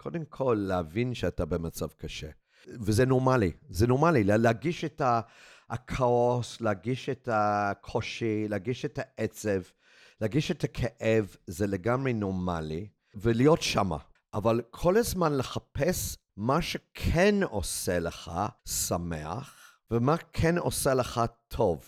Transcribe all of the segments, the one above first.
קודם כל להבין שאתה במצב קשה. וזה נורמלי, זה נורמלי, להגיש את הכאוס, להגיש את הקושי, להגיש את העצב, להגיש את הכאב, זה לגמרי נורמלי, ולהיות שמה. אבל כל הזמן לחפש מה שכן עושה לך שמח, ומה כן עושה לך טוב.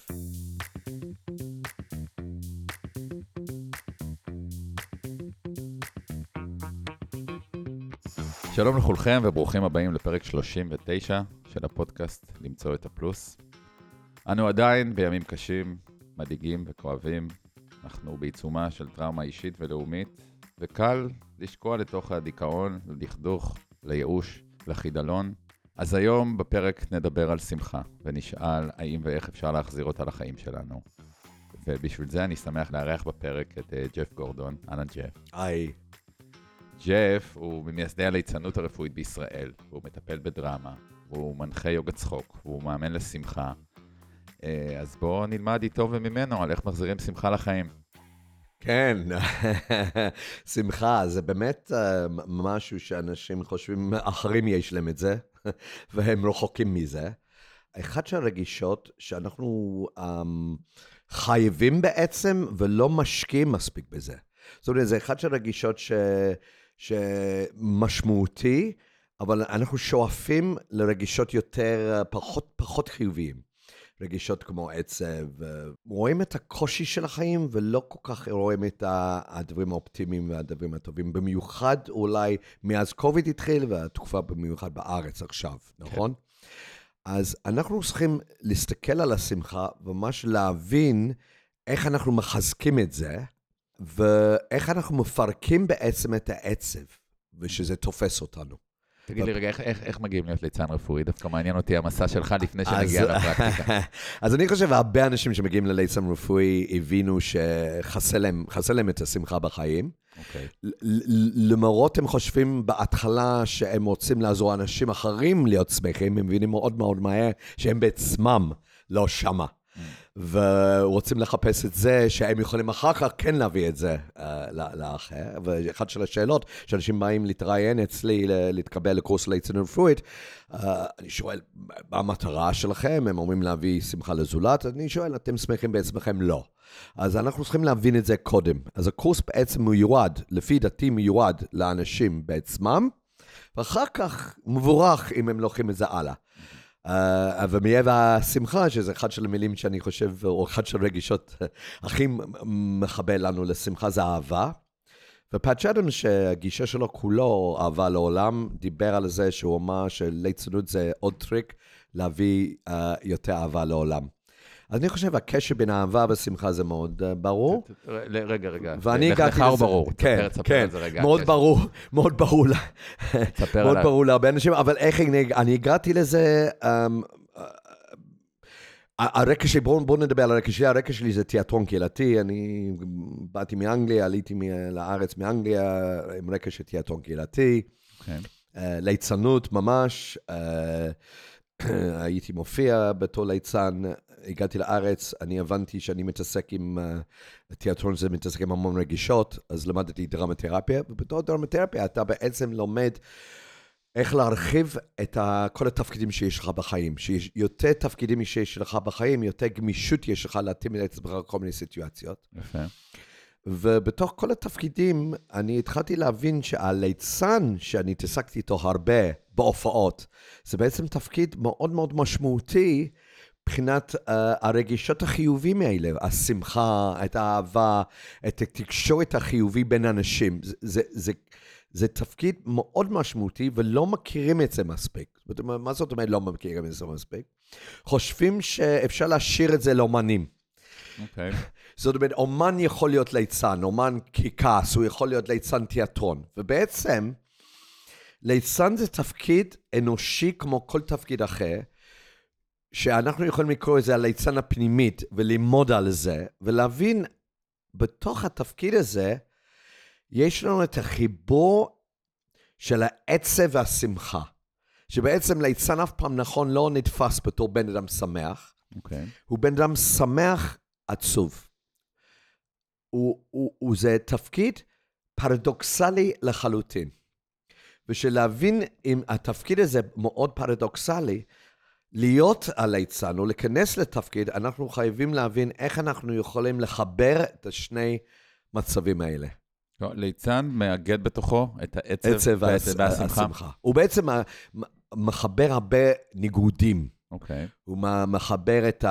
שלום לכולכם וברוכים הבאים לפרק 39 של הפודקאסט למצוא את הפלוס. אנו עדיין בימים קשים, מדאיגים וכואבים. אנחנו בעיצומה של טראומה אישית ולאומית, וקל לשקוע לתוך הדיכאון, לדכדוך, לייאוש, לחידלון. אז היום בפרק נדבר על שמחה, ונשאל האם ואיך אפשר להחזיר אותה לחיים שלנו. ובשביל זה אני שמח לארח בפרק את ג'ף גורדון. אהלן ג'ף. היי. ג'ף הוא ממייסדי הליצנות הרפואית בישראל, הוא מטפל בדרמה, הוא מנחה יוגה צחוק, הוא מאמן לשמחה. אז בואו נלמד איתו וממנו על איך מחזירים שמחה לחיים. כן, שמחה, זה באמת משהו שאנשים חושבים, אחרים יש להם את זה, והם רחוקים מזה. אחת שהרגישות שאנחנו חייבים בעצם ולא משקיעים מספיק בזה. זאת אומרת, זה אחת שהרגישות שמשמעותי, אבל אנחנו שואפים לרגישות יותר, פחות חיוביים. רגישות כמו עצב, רואים את הקושי של החיים, ולא כל כך רואים את הדברים האופטימיים והדברים הטובים, במיוחד אולי מאז קוביד התחיל, והתקופה במיוחד בארץ עכשיו, נכון? אז אנחנו צריכים להסתכל על השמחה, וממש להבין איך אנחנו מחזקים את זה, ואיך אנחנו מפרקים בעצם את העצב, ושזה תופס אותנו. תגיד לי רגע, איך מגיעים להיות ליצן רפואי? דווקא מעניין אותי המסע שלך לפני שנגיע לפרקטיקה. אז אני חושב, הרבה אנשים שמגיעים לליצן רפואי הבינו שחסר להם את השמחה בחיים. למרות הם חושבים בהתחלה שהם רוצים לעזור אנשים אחרים להיות שמחים, הם מבינים מאוד מאוד מהר שהם בעצמם לא שמה. ורוצים לחפש את זה שהם יכולים אחר כך כן להביא את זה לאחר. ואחת של השאלות שאנשים באים להתראיין אצלי להתקבל לקורס ליצנות רפואית, אני שואל, מה המטרה שלכם? הם אומרים להביא שמחה לזולת, אני שואל, אתם שמחים בעצמכם? לא. אז אנחנו צריכים להבין את זה קודם. אז הקורס בעצם מיועד, לפי דעתי מיועד לאנשים בעצמם, ואחר כך מבורך אם הם לוקחים את זה הלאה. ומייב השמחה, שזה אחד של המילים שאני חושב, או אחד של רגישות הכי מחבל לנו לשמחה, זה אהבה. ופאט שדון, שהגישה שלו כולו אהבה לעולם, דיבר על זה שהוא אמר שליצנות זה עוד טריק להביא יותר אהבה לעולם. אז אני חושב, הקשר בין אהבה ושמחה זה מאוד ברור. רגע. ואני הגעתי לזה. ברור. כן, מאוד ברור. מאוד ברור להרבה אנשים, אבל איך אני הגעתי לזה, הרקע שלי, בואו נדבר על הרקע שלי, הרקע שלי זה תיאטרון קהילתי, אני באתי מאנגליה, עליתי לארץ מאנגליה, עם רקע של תיאטרון קהילתי, ליצנות ממש, הייתי מופיע בתור ליצן, הגעתי לארץ, אני הבנתי שאני מתעסק עם, תיאטרון זה מתעסק עם המון רגישות, אז למדתי דרמתרפיה, ובתור דרמתרפיה אתה בעצם לומד איך להרחיב את כל התפקידים שיש לך בחיים, שיש יותר תפקידים שיש לך בחיים, יותר גמישות יש לך להתאים את עצמך כל מיני סיטואציות. יפה. ובתוך כל התפקידים, אני התחלתי להבין שהליצן שאני התעסקתי איתו הרבה בהופעות, זה בעצם תפקיד מאוד מאוד משמעותי, מבחינת הרגישות החיובים האלה, השמחה, את האהבה, את התקשורת החיובי בין אנשים. זה תפקיד מאוד משמעותי, ולא מכירים את זה מספיק. מה זאת אומרת לא מכירים את זה מספיק? חושבים שאפשר להשאיר את זה לאומנים. אוקיי. זאת אומרת, אומן יכול להיות ליצן, אומן ככעס, הוא יכול להיות ליצן תיאטרון. ובעצם, ליצן זה תפקיד אנושי כמו כל תפקיד אחר, שאנחנו יכולים לקרוא את זה הליצן הפנימית, וללמוד על זה, ולהבין בתוך התפקיד הזה, יש לנו את החיבור של העצב והשמחה, שבעצם ליצן אף פעם נכון לא נתפס בתור בן אדם שמח, הוא בן אדם שמח עצוב. זה תפקיד פרדוקסלי לחלוטין. ושלהבין אם התפקיד הזה מאוד פרדוקסלי, להיות הליצן או להיכנס לתפקיד, אנחנו חייבים להבין איך אנחנו יכולים לחבר את השני מצבים האלה. ליצן מאגד בתוכו את העצב והשמחה. הוא בעצם מחבר הרבה ניגודים. אוקיי. הוא מחבר את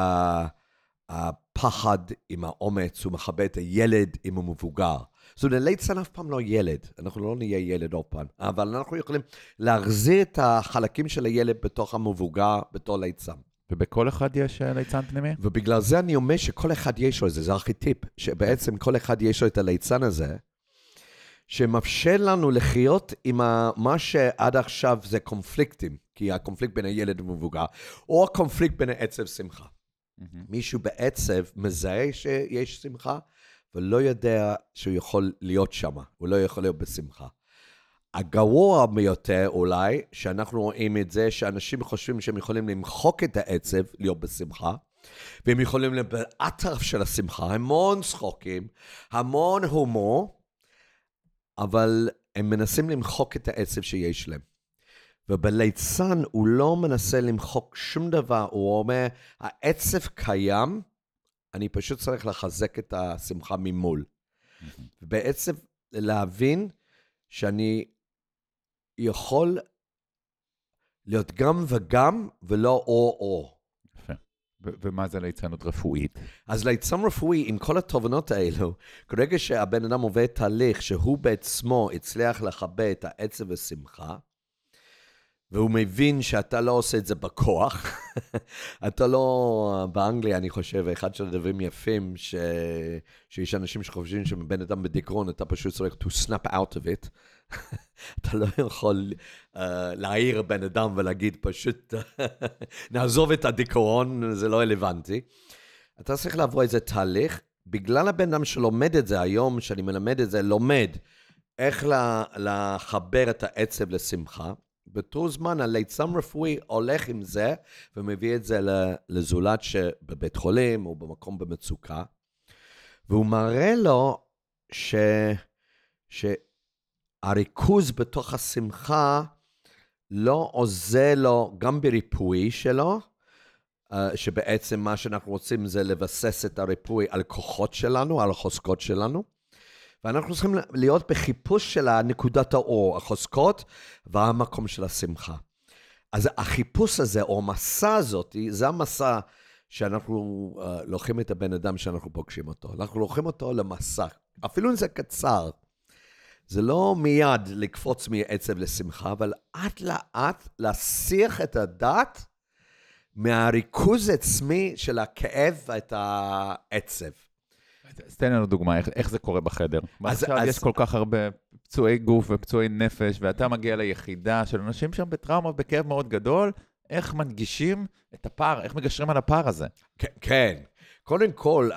הפחד עם האומץ, הוא מחבר את הילד עם המבוגר. זאת אומרת, ליצן אף פעם לא ילד, אנחנו לא נהיה ילד עוד פעם, אבל אנחנו יכולים להחזיר את החלקים של הילד בתוך המבוגר, בתור ליצן. ובכל אחד יש ליצן פנימי? ובגלל זה אני אומר שכל אחד יש לו את זה, זה ארכיטיפ, שבעצם כל אחד יש לו את הליצן הזה, שמאפשר לנו לחיות עם מה שעד עכשיו זה קונפליקטים, כי הקונפליקט בין הילד ומבוגר, או הקונפליקט בין העצב שמחה. מישהו בעצב מזהה שיש שמחה, ולא יודע שהוא יכול להיות שם, הוא לא יכול להיות בשמחה. הגרוע ביותר אולי, שאנחנו רואים את זה, שאנשים חושבים שהם יכולים למחוק את העצב, להיות בשמחה, והם יכולים באטרף של השמחה, המון צחוקים, המון הומור, אבל הם מנסים למחוק את העצב שיש להם. ובליצן הוא לא מנסה למחוק שום דבר, הוא אומר, העצב קיים, אני פשוט צריך לחזק את השמחה ממול. ובעצם להבין שאני יכול להיות גם וגם, ולא או. יפה. ומה זה ליצנות רפואית? אז ליצן רפואי, עם כל התובנות האלו, כרגע שהבן אדם עובר תהליך שהוא בעצמו הצליח לחבר את העצב ושמחה, והוא מבין שאתה לא עושה את זה בכוח, אתה לא, באנגליה אני חושב, אחד של הדברים יפים, שיש אנשים שחושבים שבן אדם בדיכאון, אתה פשוט צריך to snap out of it, אתה לא יכול להעיר בן אדם ולהגיד פשוט, נעזוב את הדיכאון, זה לא רלוונטי. אתה צריך לעבור איזה תהליך, בגלל הבן אדם שלומד את זה היום, שאני מלמד את זה, לומד איך לחבר את העצב לשמחה, בתור זמן, הליצן רפואי הולך עם זה, ומביא את זה לזולת שבבית חולים, או במקום במצוקה, והוא מראה לו שהריכוז בתוך השמחה לא עוזר לו גם בריפוי שלו, שבעצם מה שאנחנו רוצים זה לבסס את הריפוי על כוחות שלנו, על החוזקות שלנו, ואנחנו צריכים להיות בחיפוש של נקודת האור, החוזקות והמקום של השמחה. אז החיפוש הזה, או המסע הזאת, זה המסע שאנחנו לוקחים את הבן אדם שאנחנו פוגשים אותו. אנחנו לוקחים אותו למסע, אפילו אם זה קצר. זה לא מיד לקפוץ מעצב לשמחה, אבל לאט להסיח את הדעת מהריכוז עצמי של הכאב ואת העצב. אז תן לנו דוגמה, איך זה קורה בחדר. עכשיו יש כל כך הרבה פצועי גוף ופצועי נפש, ואתה מגיע ליחידה של אנשים שם בטראומה ובכאב מאוד גדול, איך מנגישים את הפער, איך מגשרים על הפער הזה? כן. קודם כל,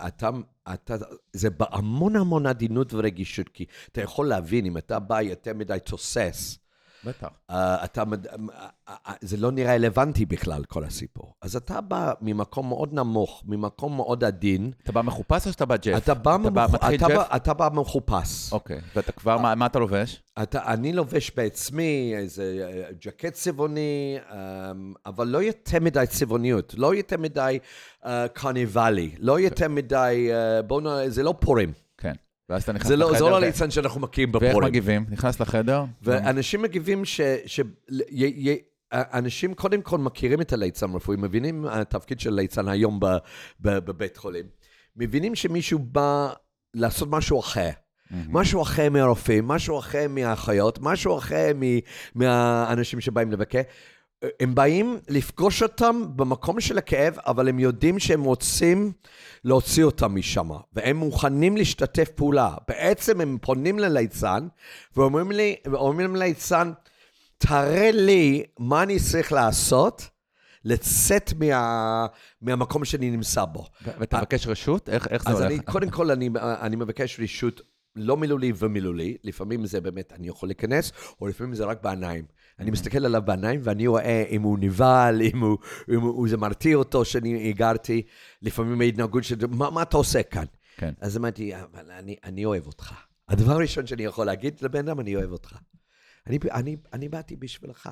זה בהמון עדינות ורגישות, כי אתה יכול להבין, אם אתה בא יותר מדי תוסס, בטח. זה לא נראה רלוונטי בכלל, כל הסיפור. אז אתה בא ממקום מאוד נמוך, ממקום מאוד עדין. אתה בא מחופש או שאתה בא ג'ף? אתה בא מחופש. אוקיי, ואתה כבר, מה אתה לובש? אני לובש בעצמי איזה ג'קט צבעוני, אבל לא יותר מדי צבעוניות, לא יותר מדי קרניבלי, לא יותר מדי, זה לא פורים. כן. ואז אתה נכנס לחדר. זה לא ליצן שאנחנו מכירים בפורים. ואיך מגיבים? נכנס לחדר? ואנשים מגיבים אנשים קודם כל מכירים את הליצן רפואי, מבינים התפקיד של ליצן היום בבית חולים. מבינים שמישהו בא לעשות משהו אחר. משהו אחר מהרופאים, משהו אחר מהאחיות, משהו אחר מהאנשים שבאים לבקר. הם באים לפגוש אותם במקום של הכאב, אבל הם יודעים שהם רוצים להוציא אותם משם, והם מוכנים להשתתף פעולה. בעצם הם פונים לליצן, ואומרים לליצן, תראה לי מה אני צריך לעשות, לצאת מהמקום שאני נמצא בו. ואתה מבקש רשות? איך זה הולך? אז קודם כל אני מבקש רשות, לא מילולי ומילולי, לפעמים זה באמת, אני יכול להיכנס, או לפעמים זה רק בעיניים. אני מסתכל עליו בעיניים, ואני רואה אם הוא נבהל, אם זה מרתיע אותו שאני הגרתי, לפעמים ההתנהגות של, מה אתה עושה כאן? כן. אז אמרתי, אבל אני אוהב אותך. הדבר הראשון שאני יכול להגיד לבן אדם, אני אוהב אותך. אני באתי בשבילך.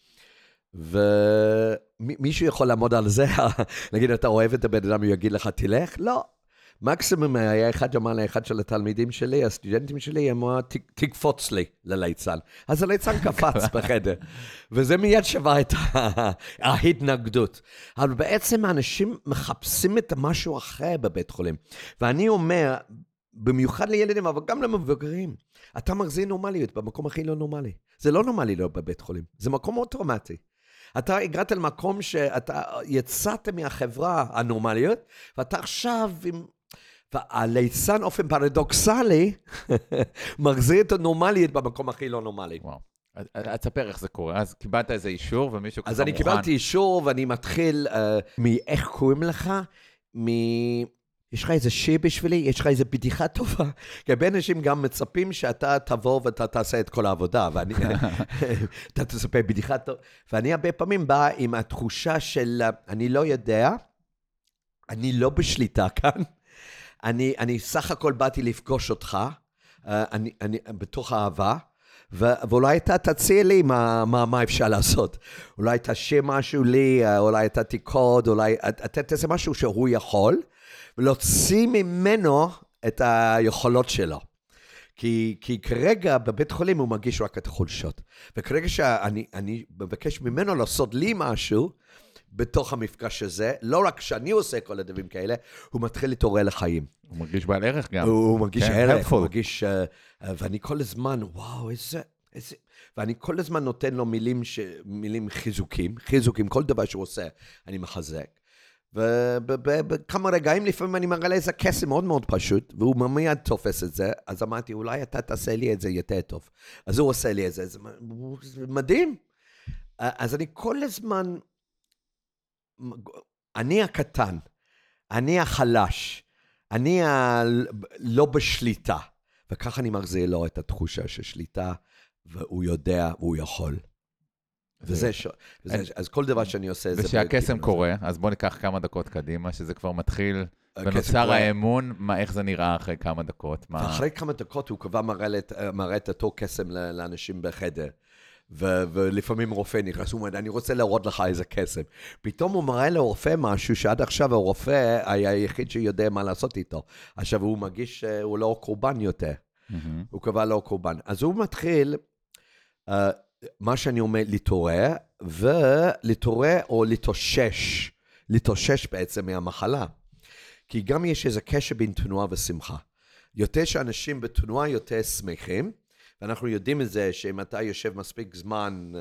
ומישהו יכול לעמוד על זה, נגיד, אתה אוהב את הבן אדם, הוא יגיד לך, תלך? לא. מקסימום היה אחד אמר לאחד של התלמידים שלי, הסטודנטים שלי, אמר, תקפוץ לי לליצן. אז הליצן קפץ בחדר, וזה מיד שווה את ההתנגדות. אבל בעצם האנשים מחפשים את משהו אחר בבית חולים. ואני אומר, במיוחד לילדים, אבל גם למבוגרים, אתה מחזיר נורמליות במקום הכי לא נורמלי. זה לא נורמלי לא בבית חולים, זה מקום מאוד טראומטי. אתה הגעת למקום שאתה יצאת מהחברה הנורמליות, ואתה עכשיו עם... והליצן אופן פרדוקסלי, מחזיר את הנורמליות במקום הכי לא נורמלי. וואו. אז תספר איך זה קורה. אז קיבלת איזה אישור ומישהו ככה מוכן. אז אני קיבלתי אישור ואני מתחיל מאיך קוראים לך, יש לך איזה שיר בשבילי? יש לך איזה בדיחה טובה? כי הרבה אנשים גם מצפים שאתה תבוא ואתה תעשה את כל העבודה, אתה תספר בדיחה טובה. ואני הרבה פעמים בא עם התחושה של, אני לא יודע, אני לא בשליטה כאן, אני סך הכל באתי לפגוש אותך, אני בתוך אהבה, ואולי אתה תציע לי מה אפשר לעשות. אולי תשאיר משהו לי, אולי אתה תיקוד, אולי אתה תעשה משהו שהוא יכול, ולהוציא ממנו את היכולות שלו. כי כרגע בבית חולים הוא מרגיש רק את החולשות. וכרגע שאני מבקש ממנו לעשות לי משהו, בתוך המפגש הזה, לא רק שאני עושה כל הדברים כאלה, הוא מתחיל להתעורר לחיים. הוא מרגיש בעל ערך גם. הוא מרגיש ערך, הוא מרגיש, ואני כל הזמן, וואו, איזה, ואני כל הזמן נותן לו מילים חיזוקים, כל דבר שהוא עושה, אני מחזק. ובכמה רגעים לפעמים אני מראה איזה קסם מאוד מאוד פשוט, והוא מיד תופס את זה, אז אמרתי, אולי אתה תעשה לי את זה יותר טוב. אז הוא עושה לי את זה, זה מדהים. אז אני כל הזמן, אני הקטן, אני החלש, אני לא בשליטה, וככה אני מחזיר לו את התחושה של שליטה, והוא יודע, והוא יכול. אז כל דבר שאני עושה... ושהקסם קורה, אז בוא ניקח כמה דקות קדימה, שזה כבר מתחיל, ונוצר האמון, איך זה נראה אחרי כמה דקות. ואחרי כמה דקות הוא כבר מראה את אותו קסם לאנשים בחדר. ולפעמים רופא נכנס, הוא אומר, אני רוצה להראות לך איזה קסם. פתאום הוא מראה לרופא משהו שעד עכשיו הרופא היה היחיד שיודע מה לעשות איתו. עכשיו הוא מרגיש שהוא לא קורבן יותר. הוא כבר לא קורבן. אז הוא מתחיל, מה שאני אומר, להתעורר, ולהתעורר או להתאושש בעצם מהמחלה. כי גם יש איזה קשר בין תנועה ושמחה. יותר שאנשים בתנועה יותר שמחים, ואנחנו יודעים את זה שאם אתה יושב מספיק זמן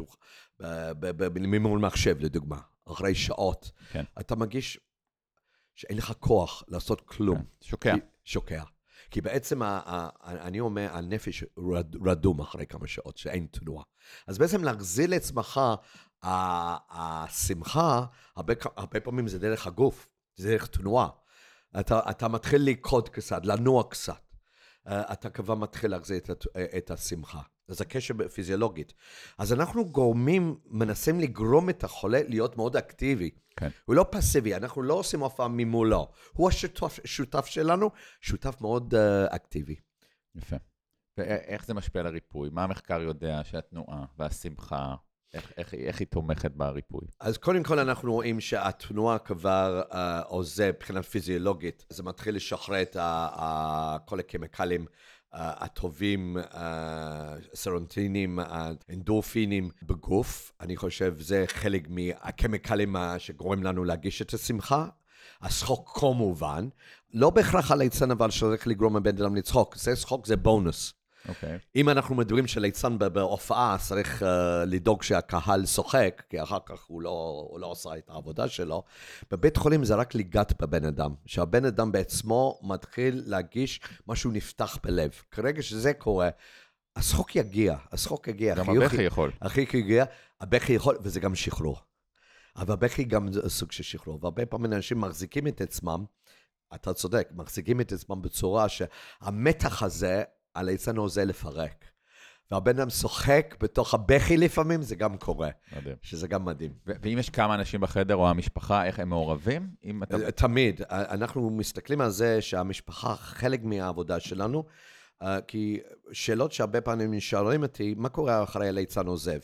מול מחשב, לדוגמה, אחרי שעות, כן. אתה מרגיש שאין לך כוח לעשות כלום. כן. שוקע. כי בעצם, אני אומר, הנפש רדום אחרי כמה שעות, שאין תנועה. אז בעצם להחזיר לעצמך, השמחה, הרבה פעמים זה דרך הגוף, זה דרך תנועה. אתה מתחיל לקוד קצת, לנוע קצת. אתה כבר מתחיל להחזיר את השמחה. אז הקשר פיזיולוגית. אז אנחנו מנסים לגרום את החולה להיות מאוד אקטיבי. כן. הוא לא פסיבי, אנחנו לא עושים הופעה ממולו. הוא השותף שלנו, שותף מאוד אקטיבי. יפה. ואיך זה משפיע על הריפוי? מה המחקר יודע שהתנועה והשמחה, איך היא תומכת בריפוי? אז קודם כל אנחנו רואים שהתנועה כבר עוזר מבחינה פיזיולוגית. זה מתחיל לשחרר את כל הקמיקלים הטובים, סרוטונינים, אנדורפינים בגוף. אני חושב זה חלק מהקמיקלים שגורם לנו להגיש את השמחה. השחוק כמובן, לא בהכרח הליצן אבל שצריך לגרום לבן אדם לצחוק. שחוק זה בונוס. Okay. אם אנחנו מדברים שליצן בהופעה, צריך לדאוג שהקהל שוחק, כי אחר כך הוא לא עושה את העבודה שלו. בבית חולים זה רק ליגת בבן אדם, שהבן אדם בעצמו מתחיל להגיש משהו נפתח בלב. כרגע שזה קורה, השחוק יגיע. גם הבכי יכול. הבכי יכול, וזה גם שחרור. אבל הבכי גם סוג של שחרור. והרבה פעמים אנשים מחזיקים את עצמם, אתה צודק, מחזיקים את עצמם בצורה שהמתח הזה, הליצן עוזר לפרק. והבן אדם שוחק בתוך הבכי לפעמים, זה גם קורה. מדהים. שזה גם מדהים. ואם יש כמה אנשים בחדר או המשפחה, איך הם מעורבים? תמיד. אנחנו מסתכלים על זה שהמשפחה, חלק מהעבודה שלנו, כי שאלות שהרבה פעמים נשאלים אותי, מה קורה אחרי הליצן עוזב?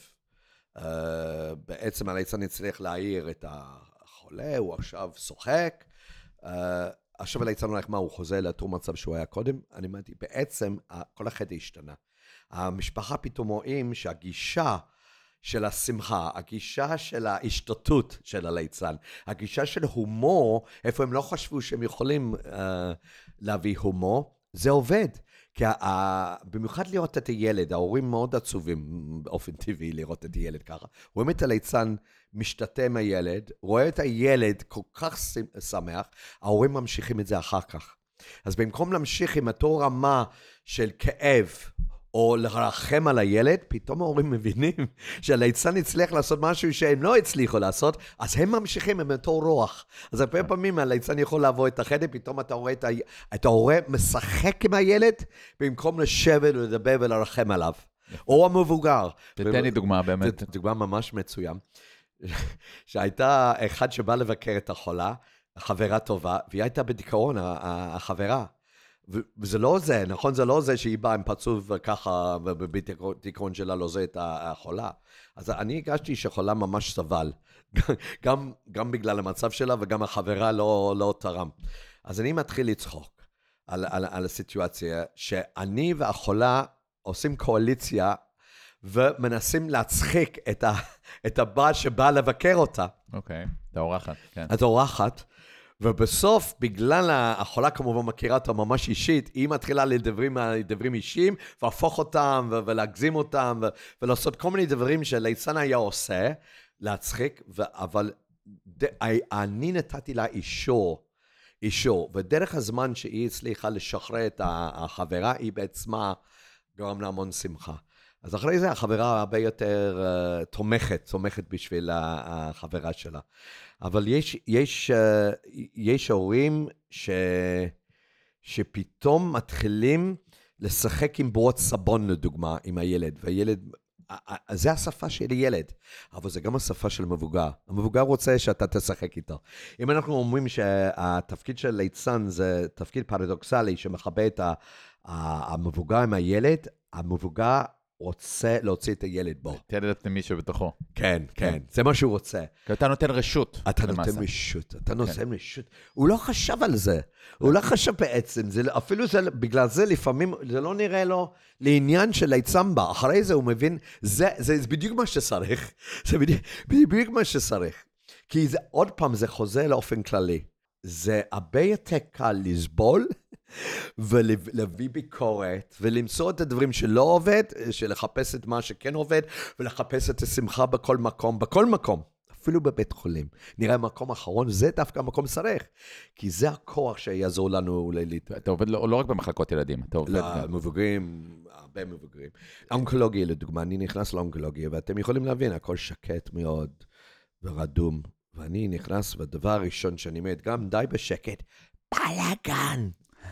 בעצם הליצן הצליח להעיר את החולה, הוא עכשיו שוחק, עכשיו הליצן הולך מה, הוא חוזר לאותו מצב שהוא היה קודם? אני אמרתי, בעצם כל החטא השתנה. המשפחה פתאום רואים שהגישה של השמחה, הגישה של ההשתתות של הליצן, הגישה של הומור, איפה הם לא חשבו שהם יכולים להביא הומור, זה עובד. כי במיוחד לראות את הילד, ההורים מאוד עצובים באופן טבעי לראות את הילד ככה. רואים את הליצן משתתה עם הילד, רואה את הילד כל כך שמח, ההורים ממשיכים את זה אחר כך. אז במקום להמשיך עם אותו רמה של כאב, או לרחם על הילד, פתאום ההורים מבינים שהליצן הצליח לעשות משהו שהם לא הצליחו לעשות, אז הם ממשיכים עם אותו רוח. אז הרבה פעמים הליצן יכול לעבור את החדר, פתאום אתה רואה את ההורה משחק עם הילד, במקום לשבת ולדבר ולרחם עליו. או המבוגר. תתן לי דוגמה באמת. דוגמה ממש מצוין. שהייתה אחד שבא לבקר את החולה, חברה טובה, והיא הייתה בדיכאון, החברה. וזה לא זה, נכון? זה לא זה שהיא באה עם פצוף ככה, ובדיכאון שלה לא זה את החולה. אז אני הגשתי שחולה ממש סבל, גם בגלל המצב שלה, וגם החברה לא תרם. אז אני מתחיל לצחוק על הסיטואציה, שאני והחולה עושים קואליציה, ומנסים להצחיק את הבא שבא לבקר אותה. אוקיי, את האורחת, כן. את האורחת. ובסוף, בגלל החולה כמובן מכירה אותה ממש אישית, היא מתחילה לדברים אישיים, והפוך אותם, ולהגזים אותם, ולעשות כל מיני דברים שליצן היה עושה, להצחיק, אבל אני נתתי לה אישור, ודרך הזמן שהיא הצליחה לשחרר את החברה, היא בעצמה גרם לה המון שמחה. אז אחרי זה החברה הרבה יותר תומכת בשביל החברה שלה. אבל יש הורים שפתאום מתחילים לשחק עם בועות סבון לדוגמה, עם הילד, והילד, זה השפה של ילד, אבל זה גם השפה של מבוגר. המבוגר רוצה שאתה תשחק איתו. אם אנחנו אומרים שהתפקיד של ליצן זה תפקיד פרדוקסלי, שמחבא את המבוגר עם הילד, המבוגר רוצה להוציא את הילד בו. את הילד הפנימי שבתוכו. כן, זה מה שהוא רוצה. כי אתה נותן רשות. אתה נותן רשות. הוא לא חשב על זה. הוא לא חשב בעצם. אפילו בגלל זה לפעמים זה לא נראה לו לעניין של ליצן בה. אחרי זה הוא מבין, זה בדיוק מה שצריך. זה בדיוק מה שצריך. כי עוד פעם זה חוזר לאופן כללי. זה הרבה יותר קל לסבול, ולהביא ביקורת, ולמצוא את הדברים שלא עובד, שלחפש את מה שכן עובד, ולחפש את השמחה בכל מקום, אפילו בבית חולים. נראה מקום אחרון, זה דווקא מקום צריך, כי זה הכוח שיעזור לנו אתה עובד לא רק במחלקות ילדים, אתה עובד מבוגרים, הרבה מבוגרים. אונקולוגיה לדוגמה, אני נכנס לאונקולוגיה, ואתם יכולים להבין, הכל שקט מאוד ורדום, ואני נכנס, והדבר הראשון שאני אומרת, גם די בשקט, בלגן.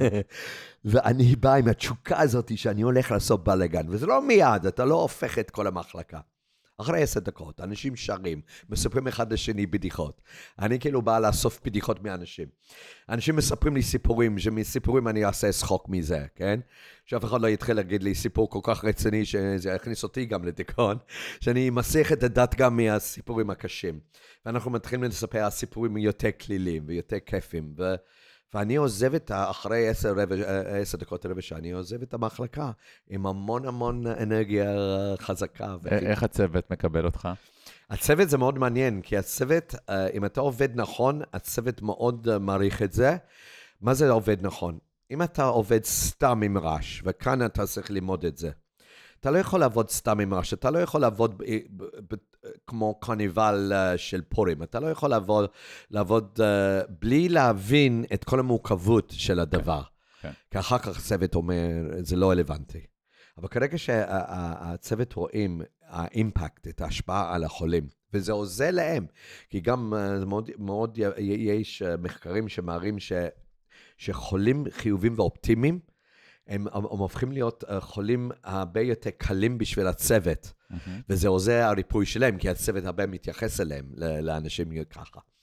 ואני בא עם התשוקה הזאת שאני הולך לעשות בלגן, וזה לא מיד, אתה לא הופך את כל המחלקה. אחרי 10 דקות, אנשים שרים, מספרים אחד לשני בדיחות. אני כאילו בא לאסוף בדיחות מאנשים. אנשים מספרים לי סיפורים, שמסיפורים אני אעשה שחוק מזה, כן? שאף אחד לא יתחיל להגיד לי סיפור כל כך רציני, שזה יכניס אותי גם לדיכאון, שאני מסיח את הדת גם מהסיפורים הקשים. ואנחנו מתחילים לספר סיפורים יותר כלילים ויותר כיפים, ואני עוזב אחרי 10 דקות רבע שעה, אני עוזב את המחלקה עם המון אנרגיה חזקה. איך הצוות מקבל אותך? הצוות זה מאוד מעניין, כי הצוות, אם אתה עובד נכון, הצוות מאוד מעריך את זה. מה זה עובד נכון? אם אתה עובד סתם עם רעש, וכאן אתה צריך ללמוד את זה. אתה לא יכול לעבוד סתם עם רעש, אתה לא יכול לעבוד כמו קרניבל של פורים, אתה לא יכול לעבוד בלי להבין את כל המורכבות של הדבר. כי אחר כך הצוות אומר, זה לא רלוונטי. אבל כרגע שהצוות רואים האימפקט, את ההשפעה על החולים, וזה עוזר להם, כי גם מאוד יש מחקרים שמראים שחולים חיובים ואופטימיים, הם הופכים להיות חולים הרבה יותר קלים בשביל הצוות, וזה עוזר הריפוי שלהם, כי הצוות הרבה מתייחס אליהם, לאנשים ככה.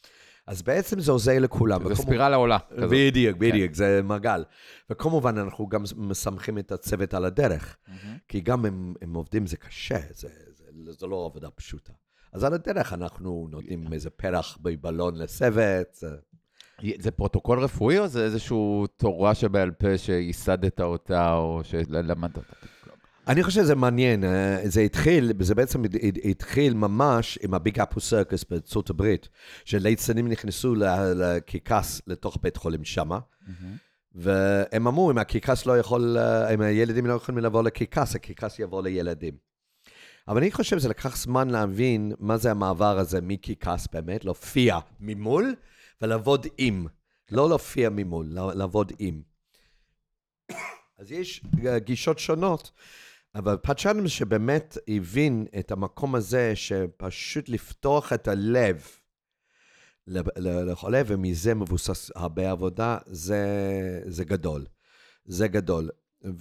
אז בעצם זה עוזר לכולם. זה ספירלה עולה. בדיוק, זה מעגל. וכמובן אנחנו גם מסמכים את הצוות על הדרך, כי גם הם עובדים, זה קשה, זה לא עבודה פשוטה. אז על הדרך אנחנו נותנים איזה פרח בבלון לצוות. זה פרוטוקול רפואי או זה איזשהו תורה שבעל פה שייסדת אותה או שלמדת אותה? אני חושב שזה מעניין, זה בעצם התחיל ממש עם הביג אפל סירקוס בארצות הברית, שליצנים נכנסו לקיקס לתוך בית חולים שמה, והם אמרו, אם הקיקס לא יכול, אם הילדים לא יכולים לבוא לקיקס, הקיקס יבוא לילדים. אבל אני חושב שזה לקח זמן להבין מה זה המעבר הזה מקיקס באמת, להופיע ממול ולעבוד עם, לא להופיע ממול, לעבוד עם. אז יש גישות שונות, אבל פאצ'אנם שבאמת הבין את המקום הזה, שפשוט לפתוח את הלב לחולה, ומזה מבוסס הרבה עבודה, זה גדול. זה גדול.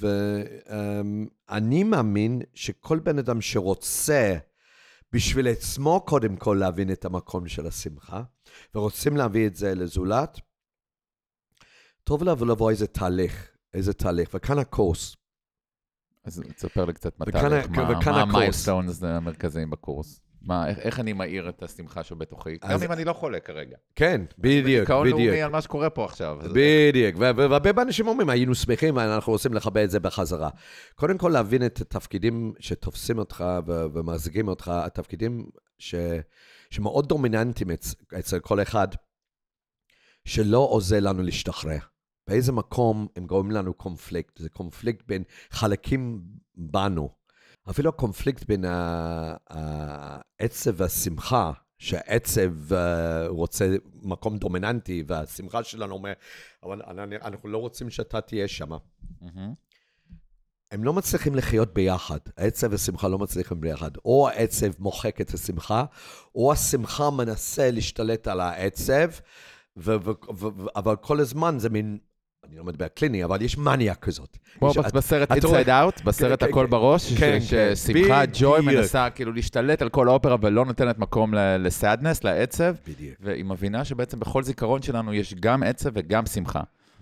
ואני מאמין שכל בן אדם שרוצה בשביל עצמו קודם כל להבין את המקום של השמחה, ורוצים להביא את זה לזולת, טוב לבוא איזה תהליך, וכאן הקורס. אז תספר לי קצת בתהליך, מה המיילסטונס המרכזיים בקורס? איך אני מאיר את השמחה שבתוכי? גם אם אני לא חולה כרגע. כן, בדיוק. דיכאון לאומי על מה שקורה פה עכשיו. בדיוק, והרבה אנשים אומרים, היינו שמחים ואנחנו רוצים לחבא את זה בחזרה. קודם כל להבין את התפקידים שתופסים אותך ומחזיקים אותך, התפקידים שמאוד דומיננטיים אצל כל אחד, שלא עוזר לנו להשתחרר. באיזה מקום הם גורמים לנו קונפליקט, זה קונפליקט בין חלקים בנו, אפילו קונפליקט בין העצב והשמחה, שהעצב רוצה מקום דומיננטי, והשמחה שלנו אומר, אבל אנחנו לא רוצים שאתה תהיה שם. הם לא מצליחים לחיות ביחד, העצב והשמחה לא מצליחים ביחד, או העצב מוחק את השמחה, או השמחה מנסה להשתלט על העצב, אבל כל הזמן זה מין, אני לא מדבר קליני, אבל יש מניה כזאת. כמו בסרט Inside Out, בסרט הכל בראש, ששמחה, ג'וי מנסה כאילו להשתלט על כל האופרה, ולא נותנת מקום לסאדנס, לעצב, והיא מבינה שבעצם בכל זיכרון שלנו יש גם עצב וגם שמחה.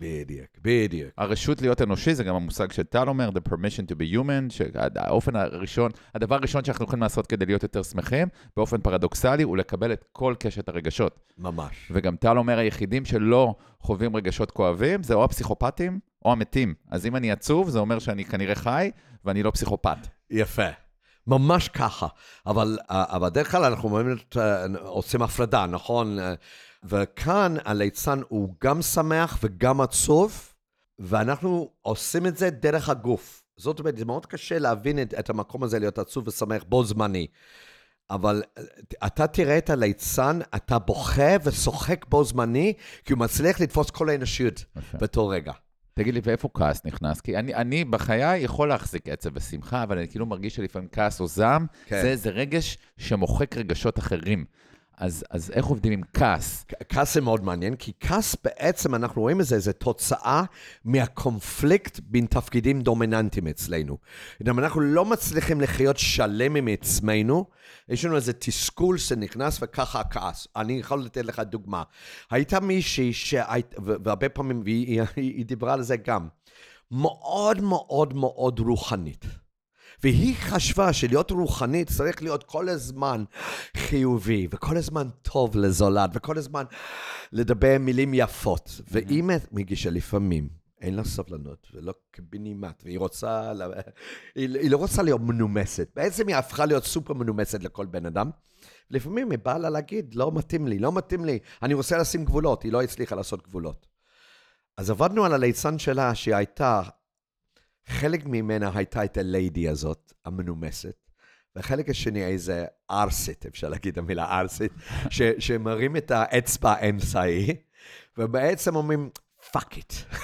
בדיוק. הרשות להיות אנושי, זה גם המושג שטל אומר, the permission to be human, שהאופן הראשון, הדבר הראשון שאנחנו יכולים לעשות כדי להיות יותר שמחים, באופן פרדוקסלי, הוא לקבל את כל קשת הרגשות. ממש. וגם טל אומר, היחידים שלא חווים רגשות כואבים, זה או הפסיכופטים או המתים. אז אם אני עצוב, זה אומר שאני כנראה חי, ואני לא פסיכופט. יפה. ממש ככה. אבל דרך כלל אנחנו באמת עושים הפרדה, נכון? וכאן הליצן הוא גם שמח וגם עצוב, ואנחנו עושים את זה דרך הגוף. זאת אומרת, זה מאוד קשה להבין את המקום הזה, להיות עצוב ושמח בו זמני. אבל אתה תראה את הליצן, אתה בוכה ושוחק בו זמני, כי הוא מצליח לתפוס כל האנושיות בתור רגע. תגיד לי, ואיפה כעס נכנס? כי אני בחיי יכול להחזיק עצב ושמחה, אבל אני כאילו מרגיש שלפעמים כעס או זעם, זה רגש שמוחק רגשות אחרים. אז איך עובדים עם כעס? כעס זה מאוד מעניין, כי כעס בעצם, אנחנו רואים את זה, זה תוצאה מהקונפליקט בין תפקידים דומיננטיים אצלנו. אם אנחנו לא מצליחים לחיות שלם עם עצמנו, יש לנו איזה תסכול שנכנס וככה הכעס. אני יכול לתת לך דוגמה. הייתה מישהי והרבה פעמים, היא דיברה על זה גם, מאוד מאוד מאוד רוחנית. והיא חשבה שלהיות רוחנית צריך להיות כל הזמן חיובי, וכל הזמן טוב לזולת, וכל הזמן לדבר מילים יפות. והיא מגישה לפעמים, אין לה סבלנות, ולא כבנימת, והיא רוצה, היא לא רוצה להיות מנומסת. בעצם היא הפכה להיות סופר מנומסת לכל בן אדם. לפעמים היא באה לה להגיד, לא מתאים לי, אני רוצה לשים גבולות, היא לא הצליחה לעשות גבולות. אז עבדנו על הליצן שלה, שהיא הייתה, חלק ממנה הייתה את הליידי הזאת, המנומסת, והחלק השני איזה ארסית, אפשר להגיד המילה ארסית, שמרים את האצבע האמצעי, ובעצם אומרים, fuck it.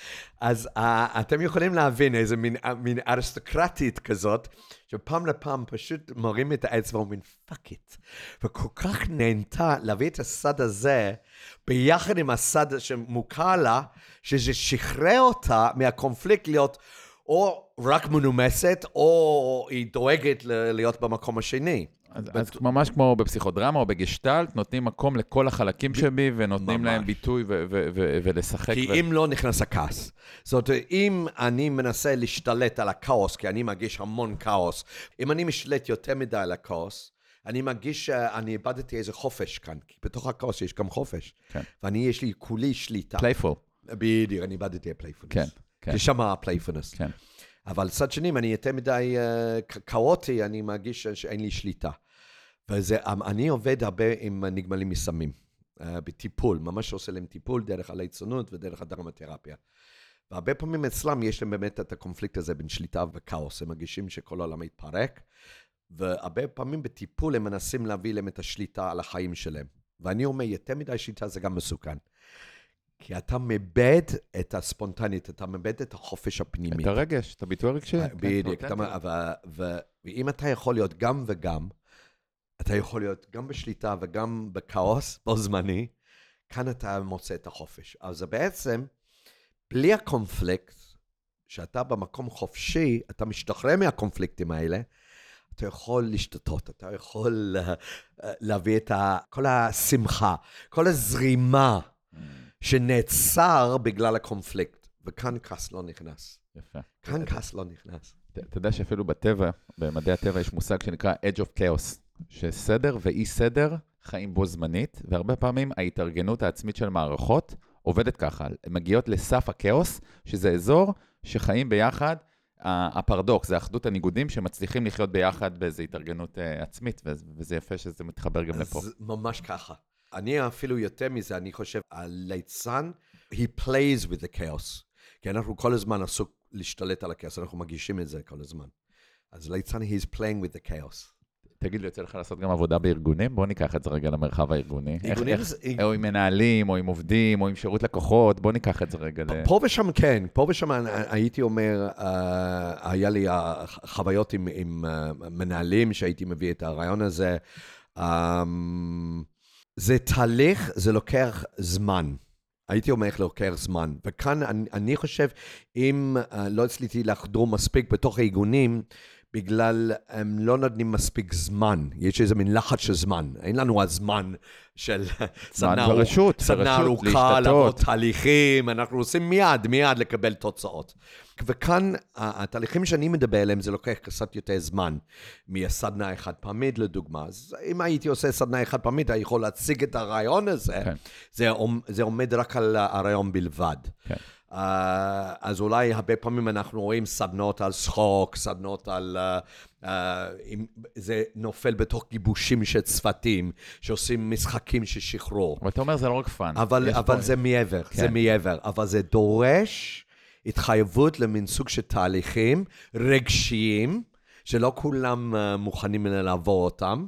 אז אתם יכולים להבין איזה מין אריסטוקרטית כזאת, שפעם לפעם פשוט מרים את האצבע ואומרים, fuck it. וכל כך נהנתה להביא את הסד הזה, ביחד עם הסד שמוכר לה, שזה שחרר אותה מהקונפליקט להיות, או רק מנומסת, או היא דואגת להיות במקום השני. אז ממש כמו בפסיכודרמה או בגשטלט, נותנים מקום לכל החלקים שבי, ונותנים להם ביטוי ולשחק. כי אם לא נכנס הכעס. זאת אומרת, אם אני מנסה להשתלט על הכאוס, כי אני מרגיש המון כאוס, אם אני משלט יותר מדי על הכאוס, אני מרגיש שאני איבדתי איזה חופש כאן, כי בתוך הכאוס יש גם חופש. כן. ואני, יש לי כולי שליטה. פלייפול. בדיוק, אני איבדתי הפלייפולנס. כן, כן. כי שם הפלייפולנס. כן. אבל צד שני, אני יותר מדי כאוטי, אני מרגיש שאין לי שליטה. אני עובד הרבה עם נגמלים מסמים, בטיפול, ממש עושה להם טיפול דרך הליצונות ודרך הדרמתרפיה. והרבה פעמים אצלם יש להם באמת את הקונפליקט הזה בין שליטה וכאוס, הם מרגישים שכל העולם מתפרק, והרבה פעמים בטיפול הם מנסים להביא להם את השליטה על החיים שלהם. ואני אומר, יותר מדי שליטה זה גם מסוכן. כי אתה מבד את הספונטנית, אתה מבד את החופש הפנימי. את הרגש, את הביטוי הרגשי. בדיוק, ואם אתה יכול להיות גם וגם, אתה יכול להיות גם בשליטה וגם בכאוס, בו זמני, כאן אתה מוצא את החופש. אז בעצם, בלי הקונפליקט, שאתה במקום חופשי, אתה משתחרר מהקונפליקטים האלה, אתה יכול להשתתות, אתה יכול להביא את כל השמחה, כל הזרימה שנעצר בגלל הקונפליקט, וכאן כעס לא נכנס. יפה. כאן כעס לא נכנס. אתה יודע שאפילו בטבע, במדעי הטבע, יש מושג שנקרא Edge of Chaos, שסדר ואי סדר חיים בו זמנית, והרבה פעמים ההתארגנות העצמית של מערכות עובדת ככה, הן מגיעות לסף הכאוס, שזה אזור שחיים ביחד, הפרדוקס, זה אחדות הניגודים שמצליחים לחיות ביחד באיזו התארגנות עצמית, וזה יפה שזה מתחבר גם לפה. ממש ככה. אני אפילו יותר מזה, אני חושב, הליצן, he plays with the chaos, כי אנחנו כל הזמן עסוק להשתלט על הכאוס, אנחנו מגישים את זה כל הזמן. אז ליצן, he's playing with the chaos. תגיד לי, יוצא לך לעשות גם עבודה בארגונים? בוא ניקח את זה רגע למרחב הארגוני. או עם מנהלים, או עם עובדים, או עם שירות לקוחות, בוא ניקח את זה רגע פה ושם כן, פה ושם הייתי אומר, היה לי חוויות עם מנהלים שהייתי מביא את הרעיון הזה. זה תהליך, זה לוקח זמן. הייתי אומר איך לוקח זמן. וכאן אני חושב, אם לא הצליחי לחדור מספיק בתוך הארגונים, בגלל הם לא נותנים מספיק זמן. יש איזה מין לחץ של זמן. אין לנו הזמן של סדנה ארוכה, לעבור תהליכים. אנחנו עושים מיד לקבל תוצאות. וכאן התהליכים שאני מדבר עליהם, זה לוקח קצת יותר זמן. מהסדנה אחד פעמית לדוגמה. אז אם הייתי עושה סדנה אחד פעמית, אני יכול להציג את הרעיון הזה. זה עומד רק על הרעיון בלבד. אז אולי הרבה פעמים אנחנו רואים סדנות על שחוק, סדנות על... זה נופל בתוך גיבושים של צוותים, שעושים משחקים של שחרור. אבל אתה אומר זה לא רק פן. אבל זה מעבר, זה מעבר. אבל זה דורש התחייבות למין סוג של תהליכים רגשיים, שלא כולם מוכנים לעבור אותם,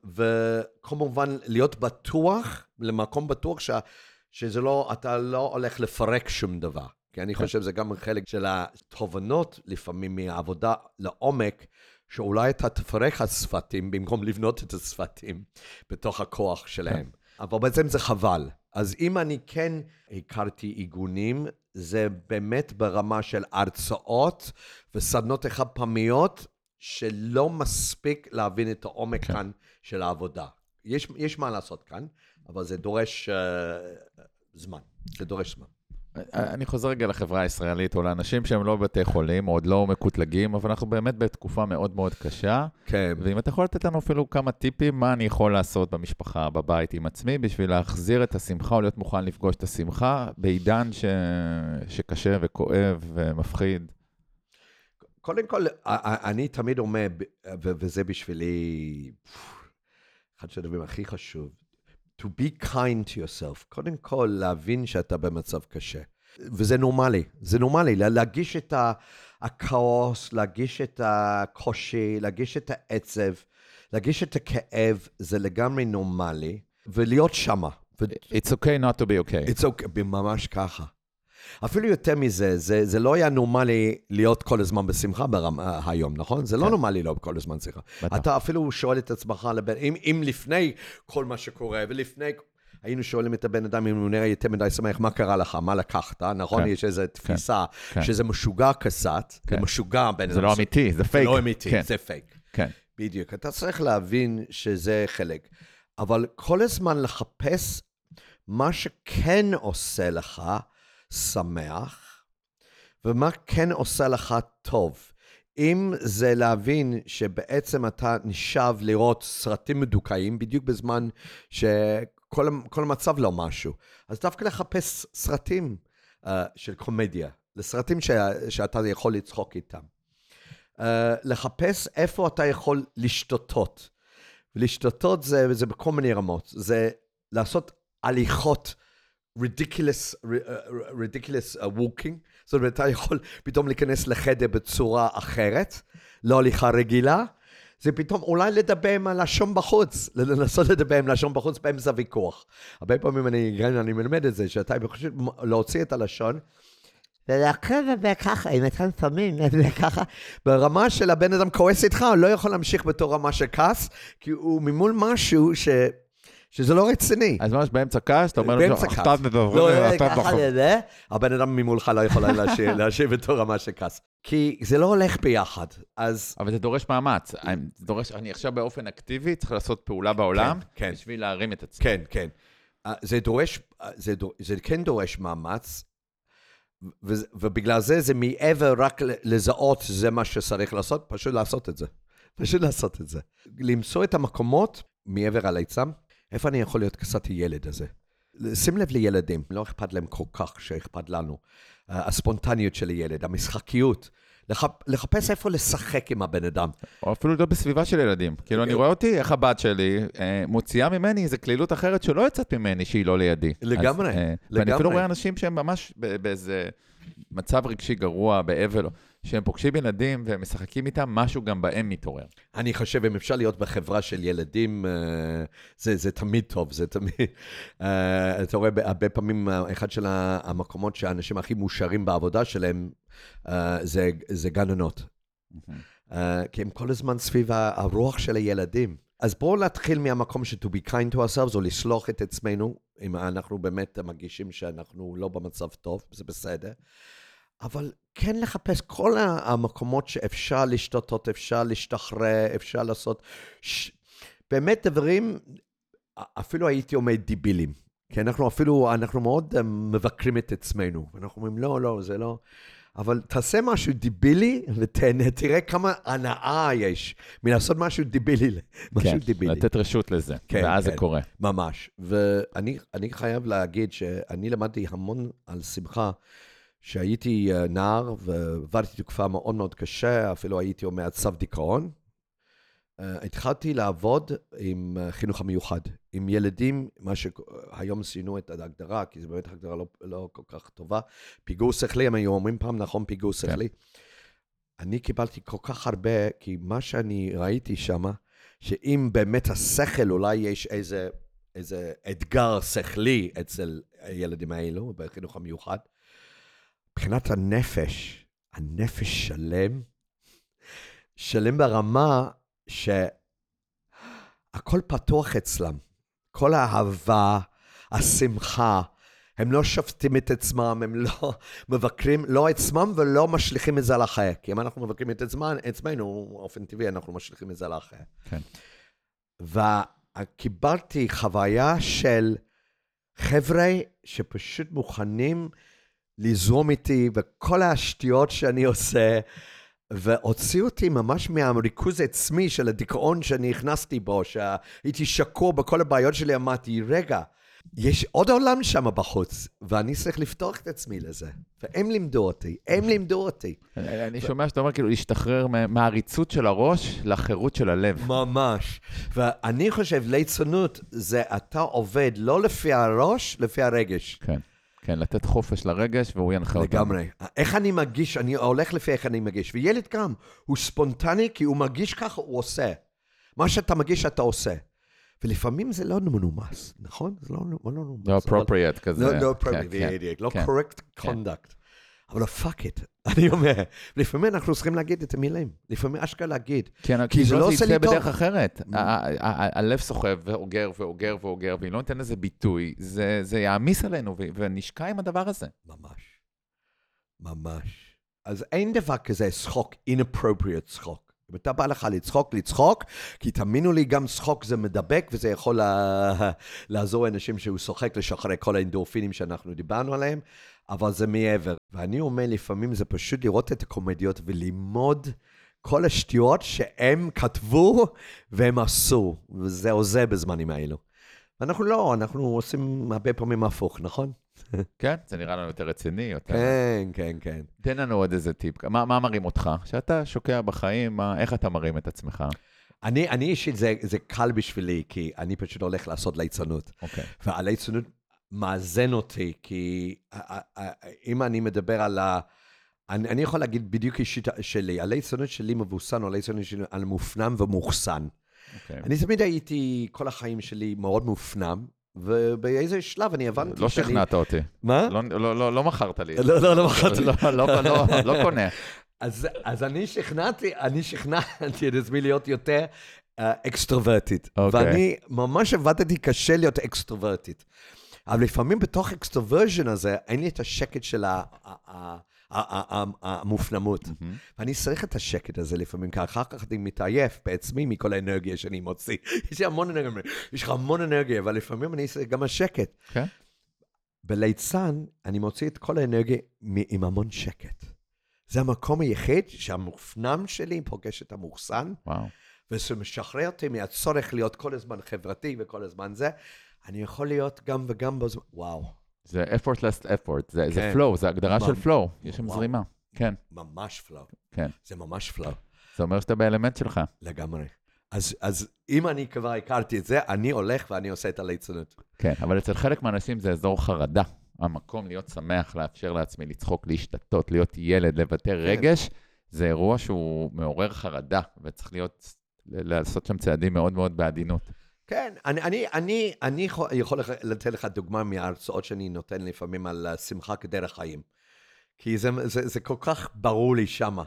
וכמובן להיות בטוח, למקום בטוח שזה לא, אתה לא הולך לפרק שום דבר. כי אני חושב שזה גם חלק של התובנות, לפעמים מהעבודה לעומק, שאולי אתה תפרק הצוותים, במקום לבנות את הצוותים בתוך הכוח שלהם. אבל בעצם זה חבל. אז אם אני כן הכרתי עיגונים, זה באמת ברמה של הרצאות וסדנות אחד פעמיות, שלא מספיק להבין את העומק כאן של העבודה. יש מה לעשות כאן, אבל זה דורש זמן. זה דורש זמן. אני חוזר רגע לחברה הישראלית, או לאנשים שהם לא בבתי חולים, או עוד לא מקוטלגים, אבל אנחנו באמת בתקופה מאוד מאוד קשה. כן. ואם אתה יכול לתת לנו אפילו כמה טיפים, מה אני יכול לעשות במשפחה, בבית עם עצמי, בשביל להחזיר את השמחה, או להיות מוכן לפגוש את השמחה, בעידן שקשה וכואב ומפחיד. קודם כל, אני תמיד אומר, וזה בשבילי, אחד הדברים הכי חשוב, to be kind to yourself. קודם כל, להבין שאתה במצב קשה. וזה נורמלי. זה נורמלי. להגיש את הכאוס, להגיש את הקושי, להגיש את העצב, להגיש את הכאב, זה לגמרי נורמלי. ולהיות שמה. It's okay not to be okay. It's okay, ממש ככה. אפילו יותר מזה, זה לא היה נורמלי להיות כל הזמן בשמחה היום, נכון? זה לא נורמלי להיות כל הזמן שמחה. אתה אפילו שואל את עצמך, אם לפני כל מה שקורה, ולפני, היינו שואלים את הבן אדם, אם הוא נראה יותר מדי שמח, מה קרה לך, מה לקחת, נכון? יש איזו תפיסה שזה משוגע קצת, זה משוגע בן אדם. זה לא אמיתי, זה פייק. זה לא אמיתי, זה פייק. כן. בדיוק, אתה צריך להבין שזה חלק. אבל כל הזמן לחפש מה שכן עושה לך שמח, ומה כן עושה לך טוב. אם זה להבין שבעצם אתה נשאב לראות סרטים מדוכאים, בדיוק בזמן שכל המצב לא משהו, אז דווקא לחפש סרטים של קומדיה, לסרטים שאתה יכול לצחוק איתם. לחפש איפה אתה יכול לשתות. ולשתות זה בכל מיני רמות. זה לעשות הליכות ridiculous walking. זאת אומרת, אתה יכול פתאום להיכנס לחדר בצורה אחרת, לא הליכה רגילה. זה פתאום אולי לדבר עם הלשון בחוץ, לנסות לדבר עם לשון בחוץ באמצע ויכוח. הרבה פעמים אני מלמד את זה, שאתה פשוט להוציא את הלשון, ולהקרב וככה, אם אתם שמים, וככה, ברמה של הבן אדם כועס איתך, הוא לא יכול להמשיך בתור רמה של כעס, כי הוא ממול משהו שזה לא רציני. אז ממש באמצע כעס, אתה אומר לו, אתה מדבר, לא, ככה לזה, הבן אדם ממולך לא יכול להשיב בתור רמה של כעס. כי זה לא הולך ביחד, אז... אבל זה דורש מאמץ. אני עכשיו באופן אקטיבי, צריך לעשות פעולה בעולם, בשביל להרים את עצמי. כן, כן. זה כן דורש מאמץ, ובגלל זה מעבר רק לזהות שזה מה שצריך לעשות, פשוט לעשות את זה. פשוט לעשות את זה. למצוא את המקומות מעבר על עצם, איפה אני יכול להיות קצת הילד הזה? שים לב לילדים, לא אכפת להם כל כך שאכפת לנו. הספונטניות של הילד, המשחקיות. לחפש איפה לשחק עם הבן אדם. או אפילו לא בסביבה של ילדים. כאילו אני רואה אותי, איך הבת שלי מוציאה ממני איזו כלילות אחרת שלא יצאת ממני, שהיא לא לידי. לגמרי, לגמרי. ואני אפילו רואה אנשים שהם ממש באיזה מצב רגשי גרוע, באבל, שהם פוגשים ילדים והם משחקים איתם, משהו גם בהם מתעורר. אני חושב, אם אפשר להיות בחברה של ילדים, זה תמיד טוב, זה תמיד... אתה רואה, הרבה פעמים, אחד של המקומות שהאנשים הכי מאושרים בעבודה שלהם, זה גננות. כי הם כל הזמן סביב הרוח של הילדים. אז בואו להתחיל מהמקום ש to be kind to ourselves, או לסלוח את עצמנו, אם אנחנו באמת מרגישים שאנחנו לא במצב טוב, זה בסדר. אבל כן לחפש כל המקומות שאפשר לשתות, אפשר להשתחרר, אפשר לעשות... באמת דברים, אפילו הייתי אומר דיבילים. כי אנחנו מאוד מבקרים את עצמנו. אנחנו אומרים, לא, זה לא... אבל תעשה משהו דיבילי, ותראה כמה הנאה יש מלעשות משהו דיבילי. כן, לתת רשות לזה, ואז זה קורה. ממש. ואני חייב להגיד שאני למדתי המון על שמחה, שהייתי נער, ועבדתי תקופה מאוד מאוד קשה, אפילו הייתי אומר צו דיכאון. התחלתי לעבוד עם חינוך המיוחד, עם ילדים, מה שהיום שינו את ההגדרה, כי זו באמת הגדרה לא כל כך טובה. פיגור שכלי, הם היו אומרים פעם, נכון, פיגור שכלי. אני קיבלתי כל כך הרבה, כי מה שאני ראיתי שם, שאם באמת השכל, אולי יש איזה אתגר שכלי אצל הילדים האלו, בחינוך המיוחד, מבחינת הנפש שלם ברמה, שהכל פתוח אצלם, כל האהבה, השמחה, הם לא שופטים את עצמם, הם לא מבקרים, לא עצמם ולא משליכים את זה על אחר, כי אם אנחנו מבקרים את עצמנו, באופן טבעי אנחנו משליכים את זה על אחר. כן. וקיבלתי חוויה של חבר'ה שפשוט מוכנים לזרום איתי, וכל השטויות שאני עושה, והוציאו אותי ממש מהריכוז עצמי של הדיכאון שאני הכנסתי בו, שהייתי שקור בכל הבעיות שלי, אמרתי, רגע, יש עוד עולם שם בחוץ, ואני צריך לפתוח את עצמי לזה. והם לימדו אותי. אני שומע שאתה אומר, כאילו, להשתחרר מהעריצות של הראש לחירות של הלב. ממש. ואני חושב, ליצנות, זה אתה עובד לא לפי הראש, לפי הרגש. כן. כן, לתת חופש לרגש, והוא ינחה אותנו. לגמרי. איך אני מרגיש, אני הולך לפי איך אני מרגיש. וילד גם, הוא ספונטני, כי הוא מרגיש ככה, הוא עושה. מה שאתה מרגיש, אתה עושה. ולפעמים זה לא מנומס, נכון? זה לא מנומס. לא appropriate כזה. לא appropriate, לא correct conduct. אבל fuck it, אני אומר. לפעמים אנחנו צריכים להגיד את המילים. לפעמים אשכרה להגיד. כי זה לא עושה לי טוב. בדרך אחרת. הלב סוחב ואוגר, ואם לא ניתן לזה ביטוי, זה יעמיס עלינו, ונשקע עם הדבר הזה. ממש. אז אין דבר כזה שחוק, inappropriate שחוק. אם אתה בא לך לצחוק, כי תאמינו לי, גם צחוק זה מדבק, וזה יכול לעזור לאנשים שהוא שוחק לשחרר כל האנדורפינים שאנחנו דיברנו עליהם, אבל זה מעבר. ואני אומר, לפעמים זה פשוט לראות את הקומדיות וללמוד כל השטויות שהם כתבו והם עשו, וזה עוזר בזמנים האלו. ואנחנו לא, אנחנו עושים הרבה פעמים הפוך, נכון? כן, זה נראה לנו יותר רציני. יותר... כן. תן לנו עוד איזה טיפ. מה מרים אותך? שאתה שוקע בחיים, איך אתה מרים את עצמך? אני אישית, זה קל בשבילי, כי אני פשוט הולך לעשות ליצנות. אוקיי. והליצנות מאזן אותי, כי אם אני מדבר על אני יכול להגיד בדיוק אישית שלי, הליצנות שלי מבוסן, או הליצנות שלי על מופנם ומוחסן. אני תמיד הייתי כל החיים שלי מאוד מופנם, ובאיזה שלב אני הבנתי לא שכנעת אותי. מה? לא מכרת לי. לא מכרתי. לא קונה. אז אני שכנעתי את עצמי להיות יותר אקסטרוברטית. ואני ממש עבדתי קשה להיות אקסטרוברטית. אבל לפעמים בתוך אקסטרוברז'ן הזה, אין לי את השקט של המופנמות. ואני צריך את השקט הזה לפעמים, כי אחר כך אני מתעייף בעצמי מכל האנרגיה שאני מוציא. יש לי המון אנרגיה, יש לך המון אנרגיה, אבל לפעמים אני צריך גם השקט. בליצן, אני מוציא את כל האנרגיה עם המון שקט. זה המקום היחיד שהמופנם שלי פוגש את המוחסן, וזה משחרר אותי מהצורך להיות כל הזמן חברתי וכל הזמן זה. אני יכול להיות גם וגם בזמן, וואו. זה effortless effort, זה flow, זה הגדרה של flow, יש שם זרימה. כן. ממש flow. כן. זה ממש flow. זה אומר שאתה באלמנט שלך. לגמרי. אז אם אני כבר הכרתי את זה, אני הולך ואני עושה את הליצנות. כן, אבל אצל חלק מהאנשים זה אזור חרדה. המקום להיות שמח, לאפשר לעצמי, לצחוק, להשתתות, להיות ילד, לבטא רגש, זה אירוע שהוא מעורר חרדה, וצריך לעשות שם צעדים מאוד מאוד בעדינות. כן, אני יכול לתת לך דוגמה מההרצאות שאני נותן לפעמים על שמחה כדרך חיים. כי זה כל כך ברור לי שמה,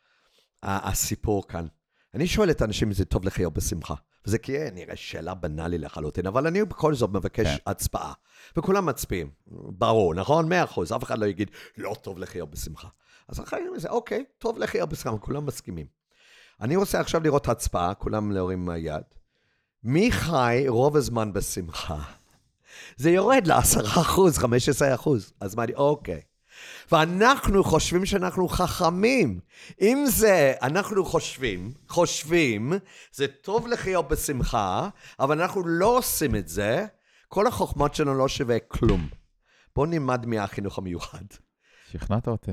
הסיפור כאן. אני שואל את האנשים אם זה טוב לחיות בשמחה. וזה נראה שאלה בנאלי לחלוטין, אבל אני בכל זאת מבקש הצבעה. וכולם מצביעים, ברור, נכון? 100%, אף אחד לא יגיד, לא טוב לחיות בשמחה. אז אחרי זה, אוקיי, טוב לחיות בשמחה, כולם מסכימים. אני רוצה עכשיו לראות הצבעה, כולם להורים מהיד. מי חי רוב הזמן בשמחה? זה יורד ל10%, 15%. אז מה אני, אוקיי. ואנחנו חושבים שאנחנו חכמים. אם זה, אנחנו חושבים, זה טוב לחיות בשמחה, אבל אנחנו לא עושים את זה, כל החוכמות שלנו לא שווה כלום. בואו נלמד מהחינוך המיוחד. שכנעת אותי.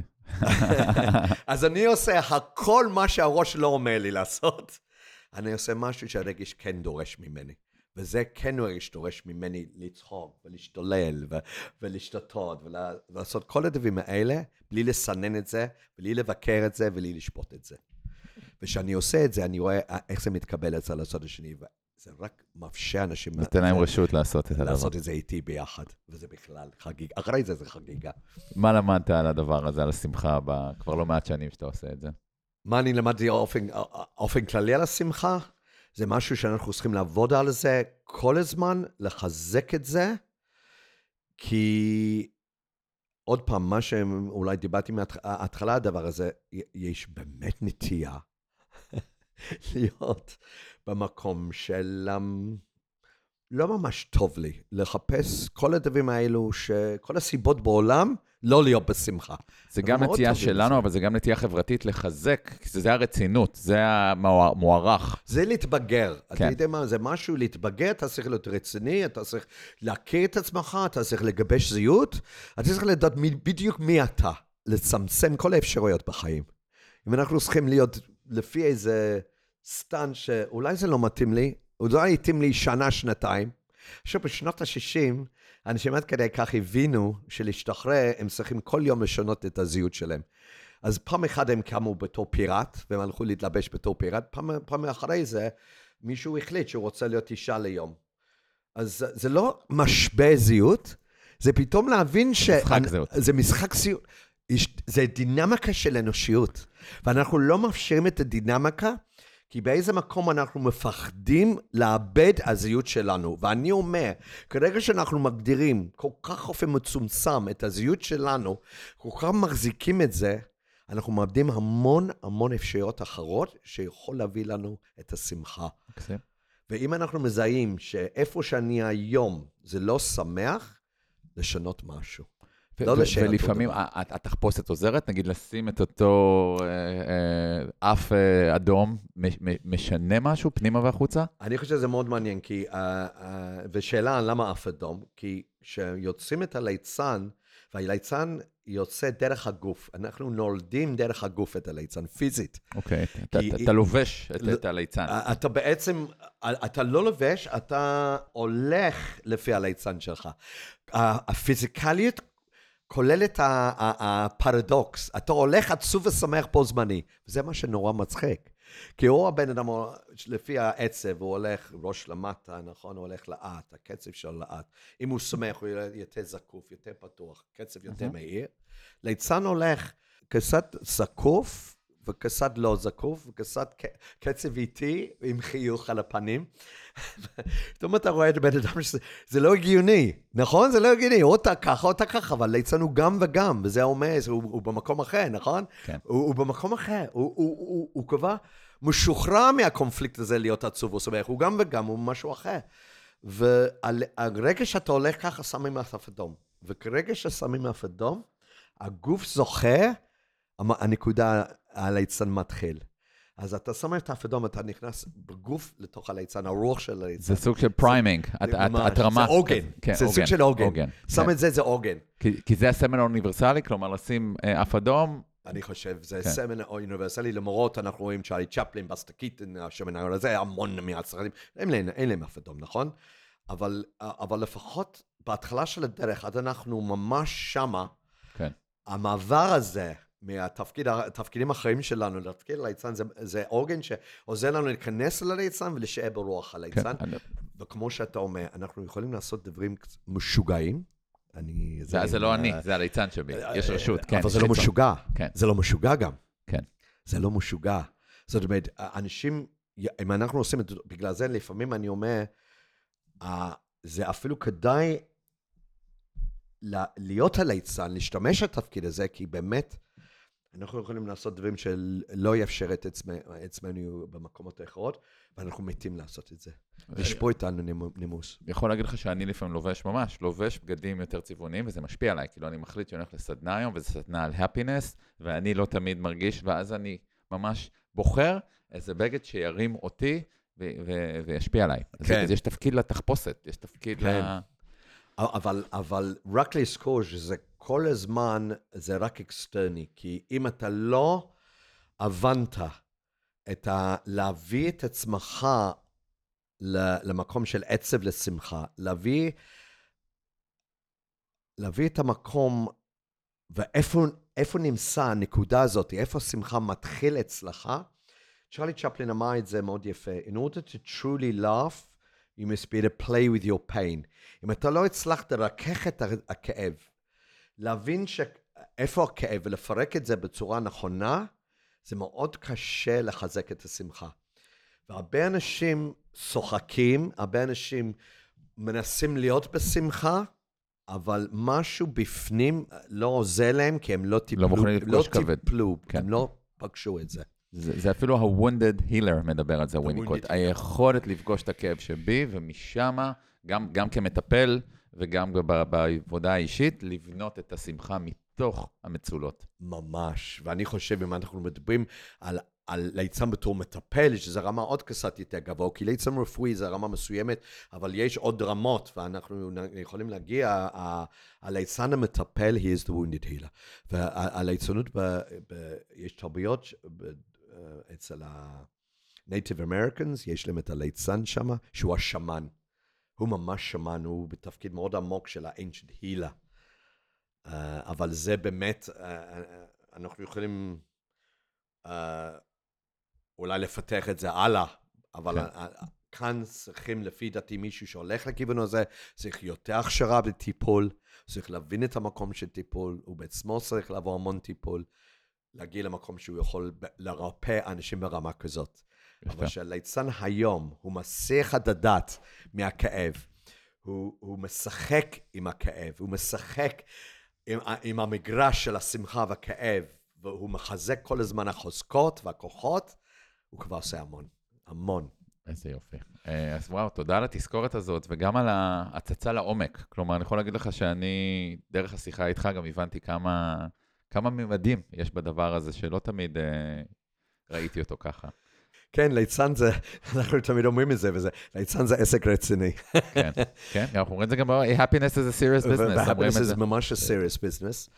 אז אני עושה הכל מה שהראש לא אומר לי לעשות. אני עושה משהו שהרגש כן דורש ממני. וזה כן הרגש דורש ממני לצחוק ולהשתולל ולהשתתות ולעשות כל הדברים האלה, בלי לסנן את זה, בלי לבקר את זה ובלי לשפוט את זה. וכשאני עושה את זה, אני רואה איך זה מתקבל אצל הצד השני, וזה רק מאפשר אנשים... נותן להם רשות לעשות את הדבר. לעשות את זה איתי ביחד, וזה בכלל חגיגה. אחרי זה חגיגה. מה למדת על הדבר הזה, על השמחה, כבר לא מעט שנים שאתה עושה את זה? מה אני למדתי אופן כללי על השמחה? זה משהו שאנחנו צריכים לעבוד על זה כל הזמן, לחזק את זה, כי עוד פעם, מה שאולי דיברתי מההתחלה הדבר הזה, יש באמת נטייה להיות במקום של לא ממש טוב לי, לחפש כל הדברים האלו, כל הסיבות בעולם, לא להיות בשמחה. זה גם נטייה שלנו, אבל זה גם נטייה חברתית לחזק, כי זה הרצינות, זה המוערך. זה להתבגר. אתה יודע מה, זה משהו להתבגר, אתה צריך להיות רציני, אתה צריך להכיר את עצמך, אתה צריך לגבש זהות, אתה צריך לדעת בדיוק מי אתה, לצמצם כל האפשרויות בחיים. אם אנחנו צריכים להיות לפי איזה סטנד שאולי זה לא מתאים לי, אולי יתאים לי שנה, שנתיים, עכשיו בשנות ה-60, אנשים עד כדי כך הבינו שלהשתחרר, הם צריכים כל יום לשנות את הזהות שלהם. אז פעם אחת הם קמו בתור פיראט, והם הלכו להתלבש בתור פיראט, פעם אחרי זה, מישהו החליט שהוא רוצה להיות אישה ליום. אז זה לא משבר זהות, זה פתאום להבין זה משחק זהות. זה דינמיקה של אנושיות, ואנחנו לא מאפשרים את הדינמיקה, כי באיזה מקום אנחנו מפחדים לאבד הזהות שלנו. ואני אומר, כרגע שאנחנו מגדירים כל כך אופן מצומצם את הזהות שלנו, כל כך מחזיקים את זה, אנחנו מאבדים המון אפשרויות אחרות שיכול להביא לנו את השמחה. ואם אנחנו מזהים שאיפה שאני היום זה לא שמח, לשנות משהו. ולפעמים התחפושת עוזרת, נגיד לשים את אותו אף אדום, משנה משהו, פנימה והחוצה? אני חושב שזה מאוד מעניין, ושאלה למה אף אדום, כי כשיוצאים את הליצן, והליצן יוצא דרך הגוף, אנחנו נולדים דרך הגוף את הליצן, פיזית. אוקיי, אתה לובש את הליצן. אתה בעצם, אתה לא לובש, אתה הולך לפי הליצן שלך. הפיזיקליות כולל את הפרדוקס, אתה הולך עצוב ושמח בו זמני, וזה מה שנורא מצחיק. כי הוא הבן אדם, לפי העצב, הוא הולך ראש למטה, נכון? הוא הולך לאט, הקצב שלו לאט. אם הוא שמח, הוא יותר זקוף, יותר פתוח, קצב יותר מהיר. ליצן הולך קצת זקוף, וקצת לא זקוף, וקצת קצב איטי, עם חיוך על הפנים. פתאום אתה רואה את הבן אדם שזה לא הגיוני, נכון? זה לא הגיוני, או אתה ככה, אבל ליצן הוא גם וגם, וזה אומר, הוא במקום אחר, נכון? כן. הוא במקום אחר, הוא כבר משוחרר מהקונפליקט הזה להיות עצוב או שמח, הוא גם וגם, הוא משהו אחר. והרגע שאתה הולך ככה, שמים אף אדום. וכרגע ששמים אף אדום, הגוף זוכר, הנקודה הליצן מתחיל. אז אתה שם את האף אדום, אתה נכנס בגוף לתוך הליצן, הרוח של הליצן. זה סוג של פריימינג, התרמה. זה אוגן, זה סוג של אוגן. שם את זה אוגן. כי זה הסמל האוניברסלי, כלומר לשים אף אדום. אני חושב, זה סמל אוניברסלי, למרות אנחנו רואים צ'ארלי צ'פלין, בסטר קיטון, השמן הזה, המון מהצרדים, אין להם אף אדום, נכון? אבל לפחות בהתחלה של הדרך, עד אנחנו ממש שמה, המעבר הזה, מהתפקידים האחרים שלנו, לתפקיד הליצן, זה אורגן שעוזר לנו להיכנס לליצן ולשאר ברוח הליצן. וכמו שאתה אומר, אנחנו יכולים לעשות דברים משוגעים. זה לא אני, זה הליצן שבי, יש רשות, כן. אבל זה לא משוגע. זה לא משוגע גם. כן. זה לא משוגע. זאת אומרת, אנשים, אם אנחנו עושים את זה, בגלל זה לפעמים אני אומר, זה אפילו כדאי להיות הליצן, להשתמש התפקיד הזה, כי באמת, אנחנו יכולים לעשות דברים שלא יאפשר את עצמנו במקומות האחרות, ואנחנו מתים לעשות את זה. לשפוע איתנו נימוס. יכול להגיד לך שאני לפעמים לובש בגדים יותר צבעוניים, וזה משפיע עליי, כאילו אני מחליט שאני הולך לסדנה היום, וזה סדנה על happiness, ואני לא תמיד מרגיש, ואז אני ממש בוחר איזה בגד שירים אותי, וישפיע עליי. אז יש תפקיד לתחפושת, יש תפקיד אבל רק לזכור שזה כל הזמן, זה רק אקסטרני, כי אם אתה לא הבנת להביא את עצמך למקום של עצב לשמחה, להביא את המקום, ואיפה נמצא הנקודה הזאת, איפה השמחה מתחיל אצלך, צ'רלי צ'פלין אמר את זה מאוד יפה, in order to truly laugh, you must be able to play with your pain. אם אתה לא הצלחת לרכך את הכאב, להבין איפה הכאב ולפרק את זה בצורה נכונה, זה מאוד קשה לחזק את השמחה. והרבה אנשים צוחקים, הרבה אנשים מנסים להיות בשמחה, אבל משהו בפנים לא עוזר להם, כי הם לא טיפלו, הם לא פגשו את זה. זה אפילו ה-wounded healer מדבר על זה, וויניקוט. היכולת לפגוש את הכאב שבי, ומשם, גם כמטפל, וגם בעבודה האישית, לבנות את השמחה מתוך המצולות. ממש, ואני חושב, אם אנחנו מדברים על ליצן בתור מטפל, שזה רמה עוד קצת יותר גבוה, כי ליצן רפואי זה רמה מסוימת, אבל יש עוד רמות, ואנחנו יכולים להגיע, הליצן המטפל, he is the wounded healer. והליצנות, יש תרבויות, אצל ה-Native Americans, יש להם את הליצן שם, שהוא השמן. הוא ממש שמן, הוא בתפקיד מאוד עמוק של ה-Ancient Healer. אבל זה באמת, אנחנו יכולים אולי לפתח את זה הלאה, אבל כאן צריכים לפי דעתי מישהו שהולך לכיוון הזה, צריך יותר הכשרה בטיפול, צריך להבין את המקום של טיפול, הוא בעצמו צריך לעבור המון טיפול, להגיע למקום שהוא יכול לרפא אנשים ברמה כזאת. אבל שהליצן היום, הוא מסיח את הדעת מהכאב, הוא משחק עם הכאב, הוא משחק עם המגרש של השמחה והכאב, והוא מחזק כל הזמן החוזקות והכוחות, הוא כבר עושה המון, המון. איזה יופי. אז וואו, תודה על התזכורת הזאת, וגם על ההצצה לעומק. כלומר, אני יכול להגיד לך שאני, דרך השיחה איתך, גם הבנתי כמה ממדים יש בדבר הזה, שלא תמיד ראיתי אותו ככה. כן, ליצן זה, אנחנו תמיד אומרים את זה, ליצן זה עסק רציני. כן, כן, אנחנו אומרים את זה גם, happiness is a serious business. happiness is ממש a serious business.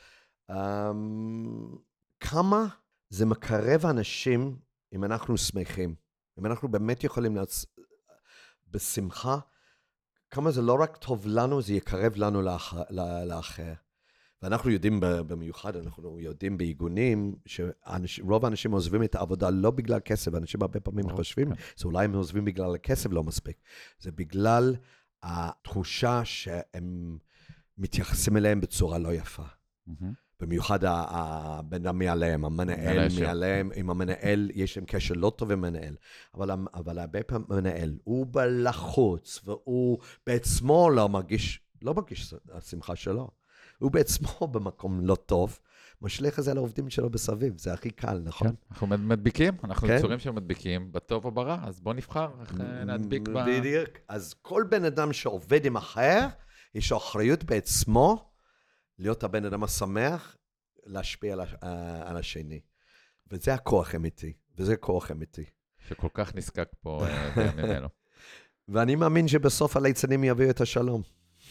כמה זה מקרב אנשים אם אנחנו שמחים, אם אנחנו באמת יכולים להיות בשמחה, כמה זה לא רק טוב לנו, זה יקרב לנו לאחר. ואנחנו יודעים במיוחד, אנחנו יודעים בארגונים, שרוב האנשים עוזבים את העבודה לא בגלל כסף, אנשים הרבה פעמים חושבים, זה אולי הם עוזבים בגלל הכסף לא מספיק. זה בגלל התחושה שהם מתייחסים אליהם בצורה לא יפה. במיוחד הבן אדם מעליהם, המנהל מעליהם, עם המנהל יש להם קשר לא טוב עם המנהל, אבל הרבה פעמים המנהל, הוא בלחוץ, והוא בעצמו לא מרגיש השמחה שלו. הוא בעצמו במקום לא טוב, משליך את זה לעובדים שלו בסביב, זה הכי קל, נכון? כן, אנחנו מדביקים, אנחנו יצורים שמדביקים, בטוב או ברע, אז בוא נבחר איך להדביק בדיוק, אז כל בן אדם שעובד עם אחר, יש לו אחריות בעצמו, להיות הבן אדם השמח, להשפיע על השני. וזה הכוח אמיתי, וזה כוח אמיתי. שכל כך נזקק פה בימים אלו. ואני מאמין שבסוף הליצנים יביאו את השלום.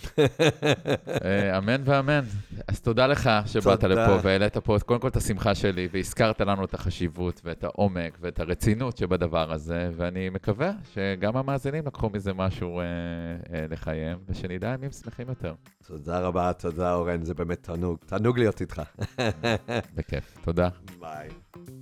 אמן ואמן. אז תודה לך שבאת לפה והעלית פה קודם כל את השמחה שלי, והזכרת לנו את החשיבות ואת העומק ואת הרצינות שבדבר הזה, ואני מקווה שגם המאזינים לקחו מזה משהו לחיים, ושנדע ימים שמחים יותר. תודה רבה, תודה אורן, זה באמת תענוג להיות איתך. בכיף, תודה. ביי.